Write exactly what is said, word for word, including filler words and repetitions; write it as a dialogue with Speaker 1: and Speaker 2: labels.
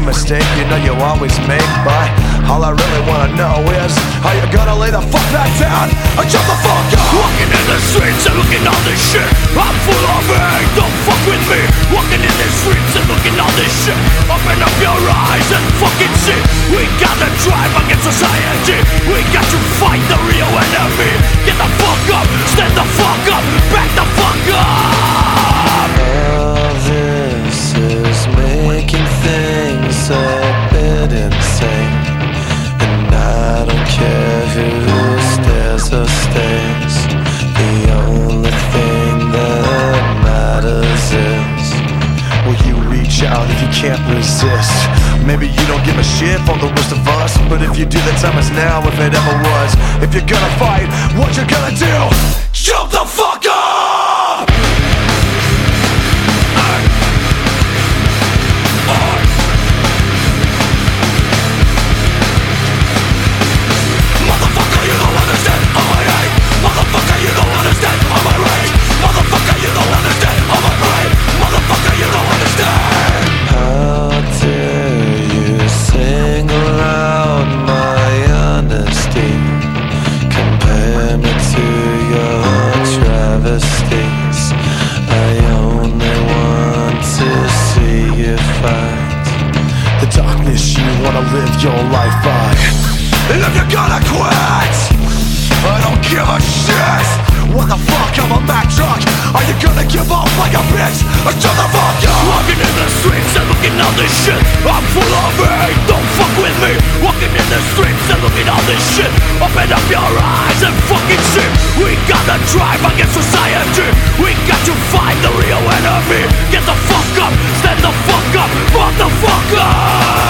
Speaker 1: mistake you know you always make. But all I really wanna know is how you gonna lay the fuck back down and jump the fuck up.
Speaker 2: Walking in the streets and looking all this shit, I'm full of hate, don't fuck with me. Walking in the streets and looking all this shit, open up your eyes and fucking see. We gotta drive against society, we got to fight the real enemy. Get the fuck up, stand the fuck up, back the fuck up.
Speaker 3: All this is making things a bit insane, and I don't care who stares or stays. The only thing that matters is,
Speaker 1: will you reach out if you can't resist? Maybe you don't give a shit for the rest of us, but if you do, the time is now if it ever was. If you're gonna fight, what you gonna do? Jump the fuck up! Motherfucker, you don't understand all my hate. Motherfucker, you don't understand all my rage. Motherfucker, you don't understand all my pride. Motherfucker, you don't understand.
Speaker 3: how dare you single out my honesty, compare me to your travesties. I only want to see you fight
Speaker 1: The darkness you wanna live your life by. And if you're gonna quit, I don't give a shit. What the fuck, I'm a Mack truck. Are you gonna give up like a bitch or shut the fuck up?
Speaker 2: Walking in the streets and looking all this shit, I'm full of hate, don't fuck with me. Walking in the streets and looking all this shit, open up your eyes and fucking see. We gotta drive against society, we got to fight the real enemy. Get the fuck up, stand the fuck up, motherfucker.